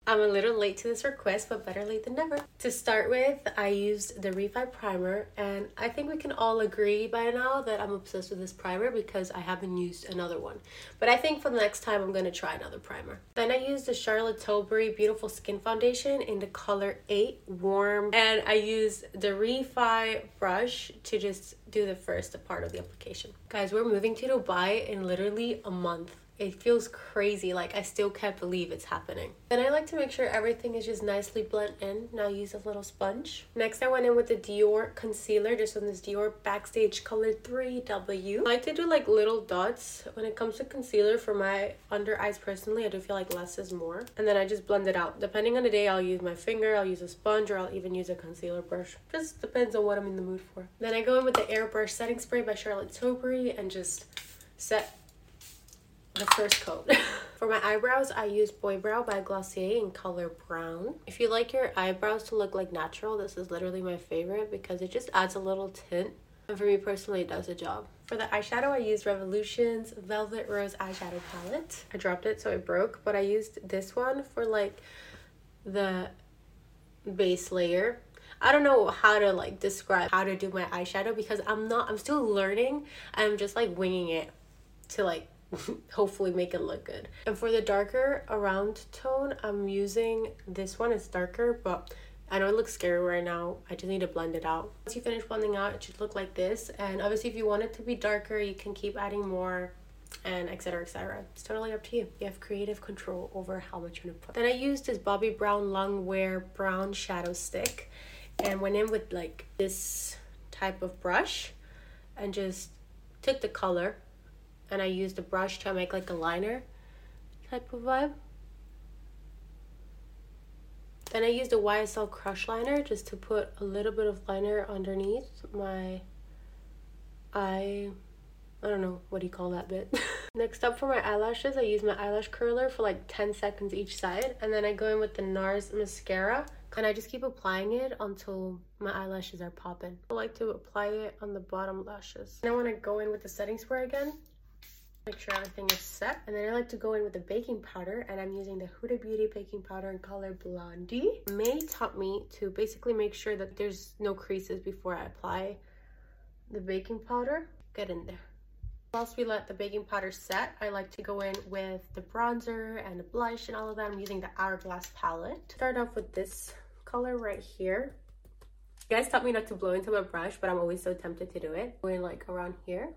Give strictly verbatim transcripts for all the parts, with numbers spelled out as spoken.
I'm a little late to this request, but better late than never. To start with, I used the Refi primer, and I think we can all agree by now that I'm obsessed with this primer because I haven't used another one. But I think for the next time, I'm going to try another primer. Then I used the Charlotte Tilbury Beautiful Skin Foundation in the color eight Warm, and I used the Refi brush to just do the first part of the application. Guys, we're moving to Dubai in literally a month. It feels crazy, like I still can't believe it's happening. Then I like to make sure everything is just nicely blend in. Now I use a little sponge. Next I went in with the Dior concealer, just on this Dior Backstage color three W. I like to do like little dots when it comes to concealer for my under eyes personally. I do feel like less is more. And then I just blend it out. Depending on the day, I'll use my finger, I'll use a sponge, or I'll even use a concealer brush. Just depends on what I'm in the mood for. Then I go in with the Airbrush Setting Spray by Charlotte Tilbury and just set the first coat. For my eyebrows, I use Boy Brow by Glossier in color brown. If you like your eyebrows to look like natural, this is literally my favorite because it just adds a little tint. And for me personally, it does the job. For the eyeshadow, I used Revolution's Velvet Rose eyeshadow palette. I dropped it so it broke, but I used this one for like the base layer. I don't know how to like describe how to do my eyeshadow because I'm not, I'm still learning. I'm just like winging it to like hopefully make it look good. And for the darker around tone, I'm using this one. It's darker, but I know it looks scary right now. I just need to blend it out. Once you finish blending out, it should look like this. And obviously if you want it to be darker, you can keep adding more and etc etc. It's totally up to you. You have creative control over how much you're gonna put. Then I used this Bobbi Brown Longwear brown shadow stick and went in with like this type of brush and just took the color and I used the brush to make like a liner type of vibe. Then I used a Y S L Crush Liner just to put a little bit of liner underneath my eye. I don't know, what do you call that bit? Next up for my eyelashes, I use my eyelash curler for like ten seconds each side. And then I go in with the NARS mascara. And I just keep applying it until my eyelashes are popping. I like to apply it on the bottom lashes. And I want to go in with the setting spray again. Make sure everything is set. And then I like to go in with the baking powder, and I'm using the Huda Beauty baking powder in color Blondie. May taught me to basically make sure that there's no creases before I apply the baking powder. Get in there. Whilst we let the baking powder set, I like to go in with the bronzer and the blush and all of that. I'm using the Hourglass palette. Start off with this color right here. You guys taught me not to blow into my brush, but I'm always so tempted to do it. Going like around here.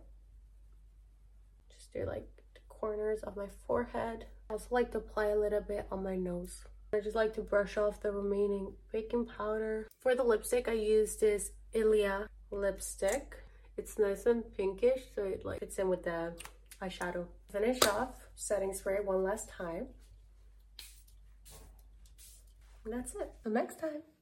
Do like the corners of my forehead. I also like to apply a little bit on my nose. I just like to brush off the remaining baking powder. For the lipstick, I use this Ilia lipstick. It's nice and pinkish, so it like fits in with the eyeshadow. Finish off setting spray one last time. And that's it. Till next time.